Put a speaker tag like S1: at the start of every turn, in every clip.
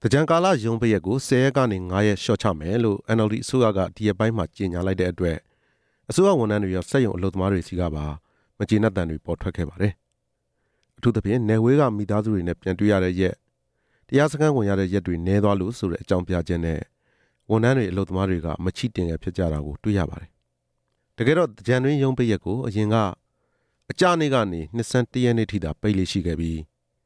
S1: တကြံကာလရုံးပရက်ကို10ရက်ကနေ9ရက်လျှော့ချမယ်လို့ NLD အစိုးရကဒီရက်ပိုင်းမှာကြေညာလိုက်တဲ့အတွက်အစိုးရဝန်ထမ်းတွေရောစက်ရုံအလုပ်သမားတွေစီကပါမကျေနပ်တမ်းတွေပေါ်ထွက်ခဲ့ပါတယ်။အထူးသဖြင့်နယ်ဝေးကမိသားစုတွေနဲ့ပြန်တွေ့ရတဲ့ရက်တရားစခန်းဝင်ရတဲ့ရက်တွေနည်းသွားလို့ဆိုတဲ့အကြောင်းပြချက်နဲ့ဝန်ထမ်းတွေအလုပ်သမားတွေကမချိတင်ရဖြစ်ကြတာကိုတွေ့ရပါတယ်။တကယ်တော့တကြံတွင်ရုံးပရက်ကိုအရင်ကအကြနေ့ကနေနှစ်ဆန်း1ရက်နေ့ထိသာပိတ်လေးရှိခဲ့ပြီး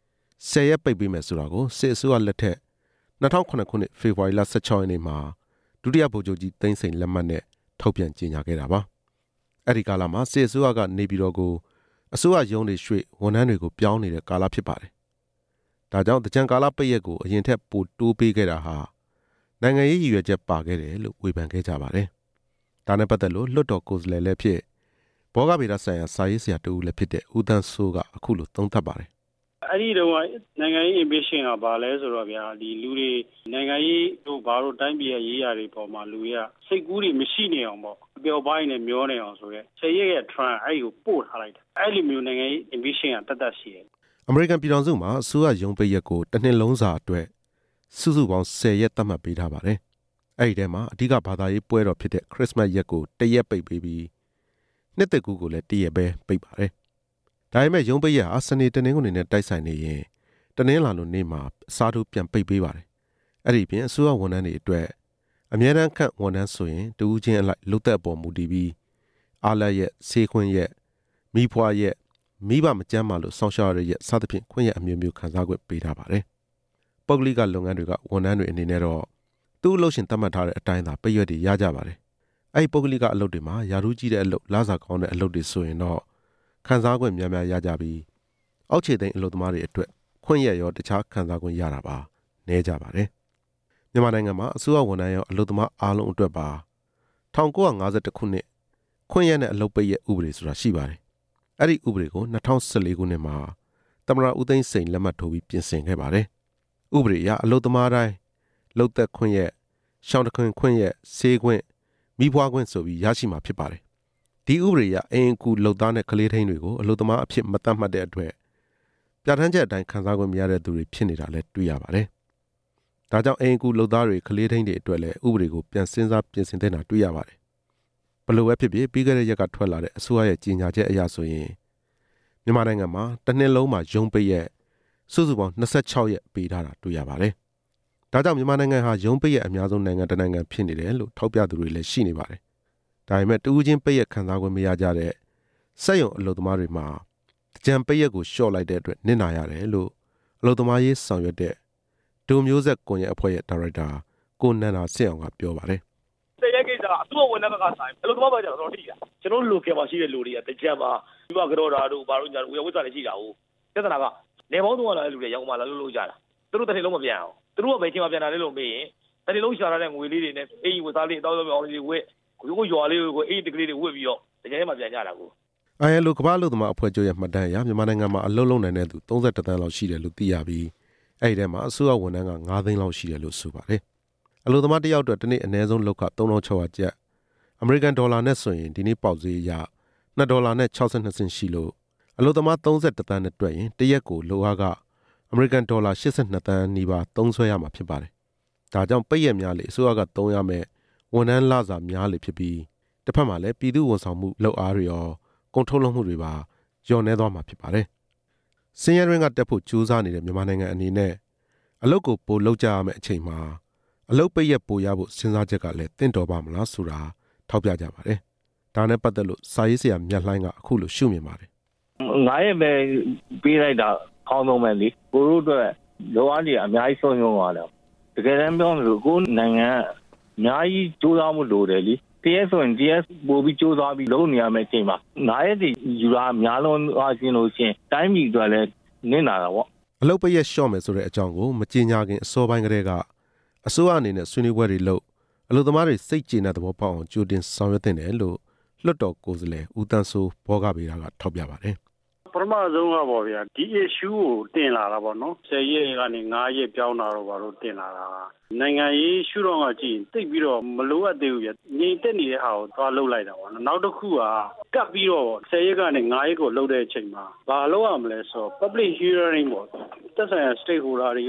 S1: 10ရက်ပိတ်ပေးမယ်ဆိုတာကိုစစ်အစိုးရလက်ထက်2009ခုနှစ်ဖေဖော်ဝါရီလ16ရက်နေ့မှာဒုတိယဗိုလ်ချုပ်ကြီးသိန်းစိန်လက်မှတ်နဲ့ထုတ်ပြန်ကြေညာခဲ့တာပါ။အဲ့ဒီကာလမှာစစ်အစိုးရကနေပြည်တော်ကိုအစိုးရရုံးတွေရွှေ့ဝန်ထမ်းတွေကိုပြောင်းနေတဲ့ကာလဖြစ်ပါတယ်။ဒါကြောင့်တကြံကာလပိတ်ရက်ကိုအရင်ထက်ပိုတိုးပေးခဲ့တာဟာနိုင်ငံရေးရည်ရွယ်ချက်ပါခဲ့တယ်လို့ဝေဖန်ခဲ့ကြပါတယ်။ဒါနဲ့ပတ်သက်လို့လွှတ်တော်ကိုယ်စားလှယ်လည်းဖြစ်ဘောဂဗေဒဆိုင်ရာစာရေးဆရာတူလည်းဖြစ်တဲ့ဦးသန်းစိုးကအခုလိုသုံးသပ်ပါတယ်
S2: အဲ့ဒီတော့နိုင်ငံရေး ambition ကဘာလဲဆိုတော့ဗျာဒီလူတွေနိုင်ငံရေးတို့ဘာလို့တိုင်းပြည်ရဲ့ရေးရာတွေပေါ်မှာလူတွေကစိတ်ကူးတွေမရှိနေအောင်ပေါ့အပျော်ပိုင်းနဲ့မျောနေအောင်ဆိုရဲဆယ်ရက်ရဲ့ trend အဲ့ဒီကိုပို့ထားလိုက်တယ်အဲ့ဒီမျိုးနိုင်ငံရေး ambition ကတတ်ရှိတယ်
S1: အမေရိကန်ပြည်ထောင်စုမှာအစိုးရရုံးပိတ်ရက်ကိုတစ်နှစ်လုံးစာအတွက်စုစုပေါင်း10ရက်သတ်မှတ်ပေးထားပါတယ်အဲ့ဒီထဲမှာအဓိကဘာသာရေးပွဲတော်ဖြစ်တဲ့ခရစ်စမတ်ရက်ကို1ရက်ပိတ်ပေးပြီးနှစ်သက်ကူးကိုလည်း1ရက်ပဲပိတ်ပါတယ်ဒါပေမဲ့ရုံးပိတ်ရက်ဟာစနေတနင်္ဂနွေနဲ့တိုက်ဆိုင်နေရင်တနင်္လာနေ့နေ့မှာအစားထိုးပြန်ပိတ်ပေးပါတယ်အဲ့ဒီပြင်အစိုးရဝန်ထမ်းတွေအတွက်အမြဲတမ်းခန့်ဝန်ထမ်းဆိုရင်တဦးချင်းအလိုက်လုသက်အပေါ်မူတည်ပြီးအားလက်ရက်ဆေးခွင့်ရက်မိဖွားရက်မိဘမကျန်းမာလို့စောင့်ရှောက်ရတဲ့ရက်စသဖြင့်ခွင့်ရက်အမျိုးမျိုးခံစား권ပေးထားပါတယ်ပုဂ္ဂလိကလုပ်ငန်းတွေကဝန်ထမ်းတွေအနေနဲ့တော့သူ့အလုပ်ရှင်သတ်မှတ်ထားတဲ့အတိုင်းသာပိတ်ရက်တွေရကြပါတယ်အဲ့ဒီပုဂ္ဂလိကအလုပ်တွေမှာယာထူးကြီးတဲ့အလုပ်လစာကောင်းတဲ့အလုပ်တွေဆိုရင်တော့ခံစား권များများရကြပြီးအောက်ခြေသိမ်းအလုပ်သမားတွေအတွက်ခွင့်ရက်ရောတခြားခံစား권ရတာပါနည်းကြပါတယ်မြန်မာနိုင်ငံမှာအစိုးရဝန်ထမ်းရောအလုပ်သမားအားလုံးအတွက်ပါ1952ခုနှစ်ခွင့်ရက်နဲ့အလုပ်ပိတ်ရက်ဥပဒေဆိုတာရှိပါတယ်အဲ့ဒီဥပဒေကို2014ခုနှစ်မှာသမ္မတဦးသိန်းစိန်လက်မှတ်ထိုးပြီးပြင်ဆင်ခဲ့ပါတယ်ဥပဒေအရအလုပ်သမားတိုင်းလုပ်သက်ခွင့်ရက်ရှောင်းတခွင့်ခွင့်ရက်ဆေးခွင့်မိဖွားခွင့်ဆိုပြီးရရှိမှာဖြစ်ပါတယ်ဒီဥပဒေအရအင်ကူလုပ်သားနဲ့ကလေးထိန်းတွေကိုအလုပ်သမားအဖြစ်မသတ်မှတ်တဲ့အတွက်ပြဋ္ဌာန်းချက်အတိုင်းခံစား권မရတဲ့သူတွေဖြစ်နေတာလည်းတွေ့ရပါတယ်။ဒါကြောင့်အင်ကူလုပ်သားတွေကလေးထိန်းတွေအတွက်လည်းဥပဒေကိုပြန်စဉ်းစားပြင်ဆင်သင့်တာတွေ့ရပါတယ်။ဘလို့ပဲဖြစ်ဖြစ်ပြီးခဲ့တဲ့ရက်ကထွက်လာတဲ့အစိုးရရဲ့ကြေညာချက်အရဆိုရင်မြန်မာနိုင်ငံမှာတစ်နှစ်လုံးမှာရုံးပိတ်ရက်စုစုပေါင်း26ရက်ပေးထားတာတွေ့ရပါတယ်။ဒါကြောင့်မြန်မာနိုင်ငံဟာရုံးပိတ်ရက်အများဆုံးနိုင်ငံတစ်နိုင်ငံဖြစ်နေတယ်လို့ထောက်ပြသူတွေလည်းရှိနေပါတယ်။ဒါပေမဲ့တဦးချင်းပိတ်ရက်ခံစား권မရကြတဲ့စက်ရုံအလုပ်သမားတွေမှာကြံပိတ်ရက်ကိုလျှော့လိုက်တဲ့အတွက်နစ်နာရတယ်လို့အလုပ်သမားရေးဆောင်ရွက်တဲ့ဒုမျိုးဆက်ကွန်ရက်အဖွဲ့ရဲ့ဒါရိုက်တာကိုနန္ဒာစစ်အောင်ကပြောပါတယ်
S3: ။ဆက်ရက်ကိစ္စအစိုးရဝန်ထမ်းကဆိုင်အလုပ်သမားပဲကျွန်တော်ထိတာကျွန်တော်လိုကယ်မှာရှိတဲ့လူတွေကတကြံမှာဒီမှာကြောတာတို့ဘာလို့ညာဝေဝတ်စာတွေရှိတာဟုတ်ပြဿနာကနေပေါင်းသုံးလာတဲ့လူတွေရောက်မှလာလို့ကြတာသူတို့တစ်နေ့လုံးမပြန်အောင်သူတို့ကဘယ်ချိန်မှပြန်လာလဲလို့မေးရင်တစ်နေ့လုံးရှာလာတဲ့ငွေလေးတွေနဲ့အေးဝတ်စားလေးအတော့အောင်လေးဝက်ကိုရွာလေးကိုအေးတကလေးတွေဝက်ပြီးတော့တကယ်မှပြန်ကြတာကို
S1: ILO ကမ္ဘာ့အလုပ်သမားအဖွဲ့ချုပ်ရဲ့မှတ်တမ်းအရမြန်မာနိုင်ငံမှာအလုပ်လုပ်နိုင်တဲ့သူ31သန်းလောက်ရှိတယ်လို့သိရပြီးအဲ့ဒီထဲမှာအစိုးရဝန်ထမ်းက9သိန်းလောက်ရှိတယ်လို့ဆိုပါတယ်အလုပ်သမားတစ်ယောက်အတွက်တစ်နေ့အနည်းဆုံးလုပ်ခ3600ကျပ်အမေရိကန်ဒေါ်လာနဲ့ဆိုရင်ဒီနေ့ပေါက်ဈေးအရ$2.62စင်ရှိလို့အလုပ်သမား31သန်းနဲ့တွက်ရင်တစ်ရက်ကိုလိုအားကအမေရိကန်ဒေါ်လာ82သန်းနီးပါးသုံးစွဲရမှာဖြစ်ပါတယ်ဒါကြောင့်ပိတ်ရက်များလေအစိုးရကသုံးရမယ်ဝန်ထမ်းလစာများလေဖြစ်ပြီးတစ်ဖက်မှာလည်းပြည်သူ့ဝန်ဆောင်မှုလုပ်အားတွေရောကုန်ထုတ်လုပ်မှုတွေပါလျော့နေသွားမှာဖြစ်ပါတယ်။စင်ရတွင်ကတက်ဖို့ကြိုးစားနေတဲ့မြန်မာနိုင်ငံအနေနဲ့အလုပ်ကိုပိုလုပ်ကြရမယ့်အချိန်မှာအလုပ်ပိတ်ရက်ပိုရဖို့စဉ်းစားချက်ကလည်းတင့်တော်ပါမလားဆိုတာထောက်ပြကြပါတယ်။ဒါနဲ့ပတ်သက်လို့စာရေးဆရာမြတ်လှိုင်းကအခုလိုရှုမြင်ပါတယ်
S4: ။9ရက်ပဲပေးလိုက်တာကောင်းဆုံးပဲလေ။ကိုတို့အတွက်လောအားကြီးအများကြီးဆုံးရှုံးသွားတယ်။တကယ်တမ်းပြောလို့ကိုနိုင်ငံအများကြီးကြိုးစားမှုလိုတယ်လေ။တရားဆိုရင်တရားပို့ပြီးစူးစမ်းပြီးလုပ်နေရမယ့်အချိန်မှာ9ရက်တည်းယူတာများလုံးအားချင်းလို့ရှင်တိုင်းပြည်အတွက်လည်းနစ်နာတာပေါ့
S1: အလုပ်ပိတ်ရက်လျှော့မယ်ဆိုတဲ့အကြောင်းကိုမကြေညာခင်အစောပိုင်းကတည်းကအစိုးရအနေနဲ့ဆွေးနွေးပွဲတွေလုပ်အလုပ်သမားတွေစိတ်ကျေနပ်သဘောပေါက်အောင်ကြိုတင်ဆောင်ရွက်သင့်တယ်လို့လွှတ်တော်ကိုယ်စားလှယ်ဦးတန်းစိုးဘောဂဗေဒကထောက်ပြပါတယ်
S2: ပထမဆုံးကပေါ့ဗျာဒီ issue ကိုတင်လာတာပေါ့နော်10ရက်ကနေ9ရက်ပြောင်းတာတော့ဘာလို့တင်လာတာနိုင်ငံရေးရှုတော့ကကြည့်တိတ်ပြီးတော့မလိုအပ်သေးဘူးဗျငြိမ်သက်နေတဲ့ဟာကိုသွားလှုပ်လိုက်တာပေါ့နော်နောက်တစ်ခုကကပ်ပြီးတော့10ရက်ကနေ9ရက်ကိုလှုပ်တဲ့အချိန်မှာဘာလုပ်ရမလဲဆိုတော့ public hearing ပေါ့သက်ဆိုင်ရာ stakeholder တွေရော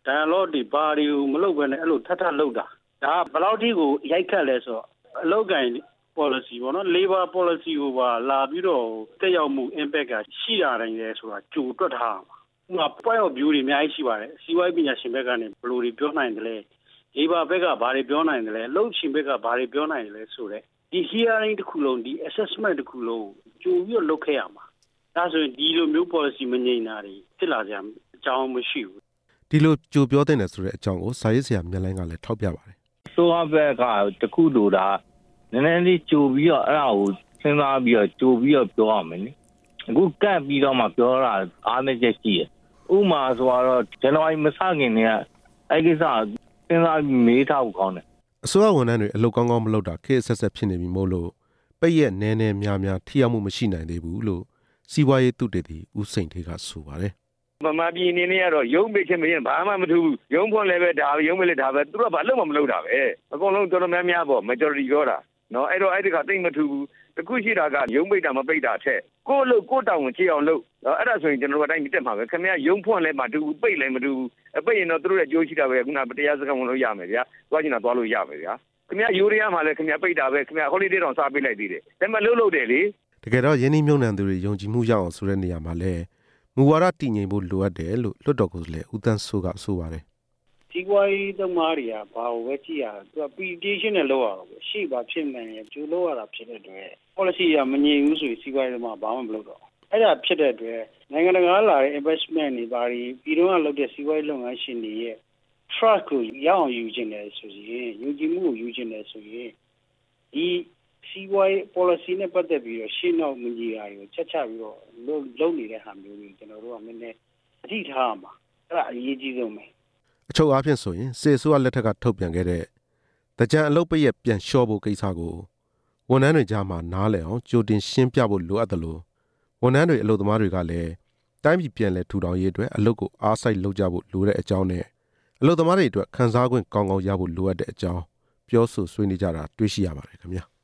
S2: dialogue တွေဘာတွေကိုမလုပ်ဘဲနဲ့အဲ့လိုထပ်လုပ်တာဒါဘယ်လောက်ထိကိုရိုက်ခတ်လဲဆိုတော့အလုပ်ကိုင် policy ပေါ့နော် labor policy ကိုပါလာပြီးတော့တက်ရောက်မှု impact ကရှိတာတိုင်းလဲဆိုတာကြိုတွက်ထားမှာဥပမာ point of view တွေအများကြီးရှိပါတယ်စီးပွားရေးပညာရှင်ဘက်ကနေဘယ်လိုတွေပြောနိုင်တယ်လဲ labor ဘက်ကဘာတွေပြောနိုင်တယ်လဲအလုပ်ရှင်ဘက်ကဘာတွေပြောနိုင်တယ်လဲဆိုတော့ဒီ hearing တစ်ခုလုံးဒီ assessment တစ်ခုလုံးကြိုပြီးတော့လုပ်ခဲ့ရမှာဒါဆိုရင်ဒီလိုမျိုး policy မငြိမ်တာတွေဖြစ်လာကြအကြောင်းမရှိဘူး
S1: ဒီလိုကြိုပြောတဲ့ဆိုတဲ့အကြောင်းကိုစာရေးဆရာမြတ်လိုင်းကလည်းထောက်ပြပါတယ်
S4: ဆိုတော့ဘက်ကတခုလိုတာနည်းနည်းလေးကြိုပြီးတော့အဲ့ဒါကိုစဉ်းစားပြီးတော့ကြိုပြီးတော့ပြောရမယ်နိအခုကတ်ပြီးတော့မှပြောတာအားနည်းချက်ရှိတယ်ဥမာဆိုတော့ဇန်နဝါရီမစခင်တည်းကအဲ့ကိစ္စစဉ်းစားပြီးမေးထားဖို့ကောင်းတယ်
S1: အစိုးရဝန်ထမ်းတွေအလုပ်ကောင်းကောင်းမလုပ်တာခေတ်ဆက်ဆက်ဖြစ်နေပြီမို့လို့ပိတ်ရက်နည်းနည်းများများထိရောက်မှုမရှိနိုင်သေးဘူးလို့စီးပွားရေးသုတေသီဦးစိန်ထေးကဆိုပါတယ်
S3: ဗမာပြည်အနေနဲ့ကတော့ရုံးပိတ်ခြင်းမရင်ဘာမှမထူးဘူးရုံးဖွင့်လည်းပဲဒါရုံးမလည်းဒါပဲသူတို့ကဘာလုပ်မှမလုပ်တာပဲအကုန်လုံးတော်တော်များများပေါ့ majority ပြောတာနော်အဲ့တော့အဲ့ဒီကတိတ်မထူးဘူးတခုရှိတာကရုံးပိတ်တာမပိတ်တာထက်ကိုယ့်လို့ကိုယ့်တောင်းဝင်ကြည့်အောင်လုပ်အဲ့ဒါဆိုရင်ကျွန်တော်တို့အတိုင်းတက်မှာပဲခင်ဗျာရုံးဖွင့်လည်းမတူဘူးပိတ်လည်းမတူဘူးအပိတ်ရင်တော့သူတို့ရဲ့ကြိုးရှိတာပဲခုနတရားစကားဝင်လို့ရမယ်ဗျာသွားချင်တာသွားလို့ရမယ်ဗျာခင်ဗျာယူရီးယားမှာလည်းခင်ဗျာပိတ်တာပဲခင်ဗျာ holiday တောင်စားပေးလိုက်သေးတယ်ဒါပေမဲ့လုပ်တယ်လေ
S1: တကယ်တော့ယင်းနှိမ့်မြုံနှံသူတွေယုံကြည်မှုရအောင်ဆိုတဲ့နေရာမှာလဲမူဝါဒတည်ငြိမ်ဖို့လိုအပ်တယ်လို့လွှတ်တော်ကိုယ်စားလှယ်ဦးတန်းစိုးကဆိုပါတယ်
S2: စီးပွားရေးသမားတွေကဘာကိုပဲကြည့်ရသူက petition နဲ့လုပ်ရတော့ပဲရှေ့ပါဖြစ်နိုင်ရင်ကြိုးလုပ်ရတာဖြစ်တဲ့အတွက် policy ကမငြိမ်ဘူးဆိုရင်စီးပွားရေးသမားဘာမှမလုပ်တော့အဲ့ဒါဖြစ်တဲ့အတွက်နိုင်ငံတကာလာတဲ့ investment တွေဘာတွေပြည်တွင်းကလုပ်တဲ့စီးပွားရေးလုပ်ငန်းရှင်တွေရဲ့ trust ကိုရအောင်ယူခြင်းတယ်ဆိုရင်ယုံကြည်မှုကိုယူခြင်းတယ်ဆိုရင်ဒီစီးပွားရေး policy နဲ့ပတ်သက်ပြီးတော့ရှေ့နောက်မကြီးတာတွေကိုချက်ချပြီးတော့လုပ်နေတဲ့ဟာမျိုးတွေကျွန်တော်တို့ကနည်းနည်းအထိထားရမှာအဲ့ဒါအရေးကြီးဆုံးပဲ
S1: အချုပ်အားဖြင့်ဆိုရင်စေဆိုးကလက်ထက်ကထုတ်ပြန်ခဲ့တဲ့တကြံအလုပ်ပိတ်ရပြန်လျှော့ဖို့ကိစ္စကိုဝန်ထမ်းတွေကြားမှာနားလည်အောင်ကြိုတင်ရှင်းပြဖို့လိုအပ်တယ်လို့ဝန်ထမ်းတွေအလုပ်သမားတွေကလည်းတိုင်းပြည်ပြန်လည်ထူထောင်ရေးအတွက်အလုပ်ကိုအားစိုက်လုပ်ကြဖို့လိုတဲ့အကြောင်းနဲ့အလုပ်သမားတွေအတွက်ခံစား권ကောင်းကောင်းရဖို့လိုအပ်တဲ့အကြောင်းပြောဆိုဆွေးနွေးကြတာတွေ့ရှိရပါတယ်ခင်ဗျာ